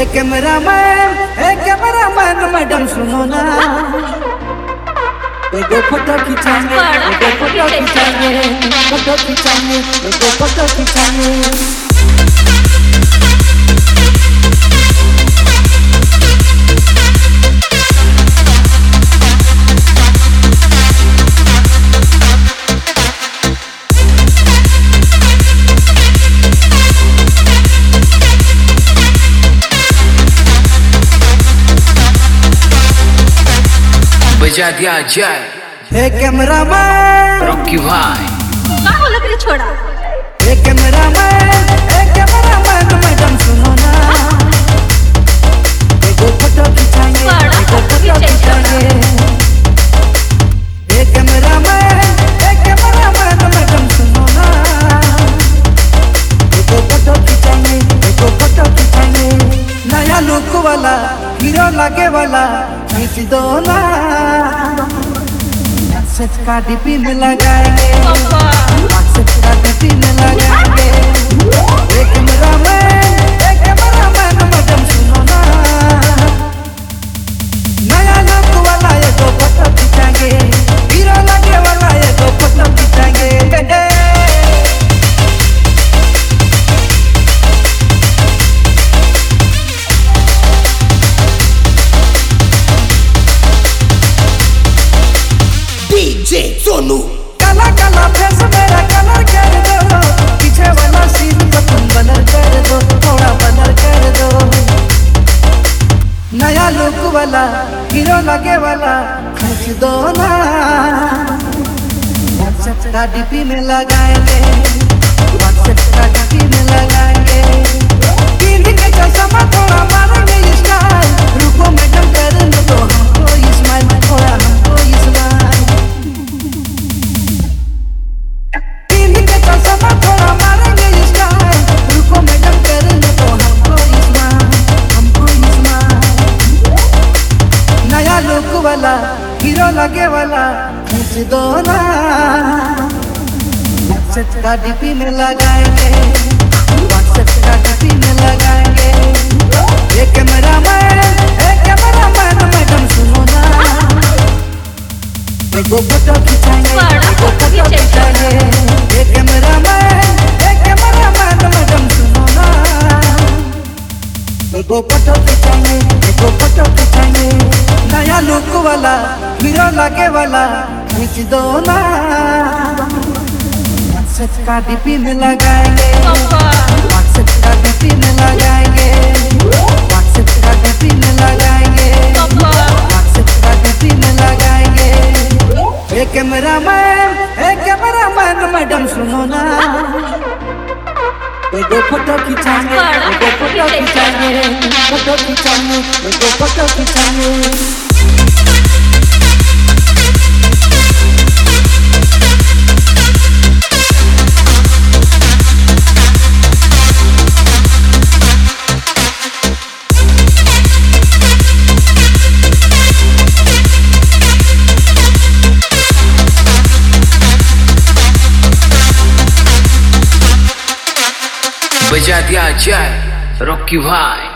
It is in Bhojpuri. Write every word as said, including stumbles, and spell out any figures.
कैमरामैन हे कैमरामैन मैडम सुनो ना, एगो फोटो खिंचाएंगे, एगो फोटो खिंचाएंगे, फोटो खिंचाएंगे, एगो फोटो खिंचाएंगे। बजा दिया जाए हे कैमरामैन रॉकी भाई। क्या बोला तेरे छोड़ा? हे कैमरामैन हे कैमरामैन मैडम सुनो ना, एगो फोटो खिंचाएंगे, एगो फोटो खिंचाएंगे। हे कैमरामैन हे कैमरामैन मैडम सुनो ना, एगो फोटो खिंचाएंगे, एगो फोटो खिंचाएंगे। नया लुक वाला हीरो लागे वाला खींच दो ना, सच का डीपी में लगाएंगे, सच का डीपी में लगाएंगे। एक कैमरामैन एक कैमरामैन मैडम सुनो ना, नया लुक वाला ये दो फोटो खिंचाएंगे, हीरो लगे वाला ये दो फोटो खिंचाएंगे। डीजे सोनू काला काला फेस मेरा कलर कर दो, पीछे वाला सीन को तुम ब्लर कर दो, थोड़ा ब्लर कर दो। नया लुक वाला हीरो लगे वाला खींच दो ना, व्हाट्सएप का डीपी में लगाएंगे, व्हाट्सएप का डीपी में लगाएंगे। तीन दिन के चश्मा थोड़ा मारेंगे स्टाइल, रुको मैडम करने दो हमको स्माइल, थोड़ा हमको स्माइल। समा थोड़ा मारेंगे स्टाइल, रुको मैडम करने दो हमको स्माइल, हमको स्माइल। नया लुक वाला हीरो लगे वाला खींच दो ना, व्हाट्सएप का डीपी में लगाएंगे, व्हाट्सएप का डीपी में लगाएंगे। हे कैमरामैन हे कैमरामैन मैडम सुनो ना, एगो फोटो खिंचाएंगे, एगो फोटो खिंचाएंगे। हे कैमरामैन हे कैमरामैन मैडम सुनो ना, एगो फोटो खिंचाएंगे, एगो फोटो खिंचाएंगे। नया लुक वाला हीरो लगे वाला खींच दो ना, व्हाट्सएप का डीपी में लगाएंगे, व्हाट्सएप का डीपी में लगाएंगे, व्हाट्सएप का डीपी में लगाएंगे, व्हाट्सएप का डीपी में लगाएंगे। हे कैमरामैन हे कैमरामैन मैडम सुनो ना, एगो फोटो खिंचाएंगे, एगो फोटो खिंचाएंगे, फोटो खिंचाएंगे, एगो फोटो खिंचाएंगे। बजा दिया जाए रॉकी भाई।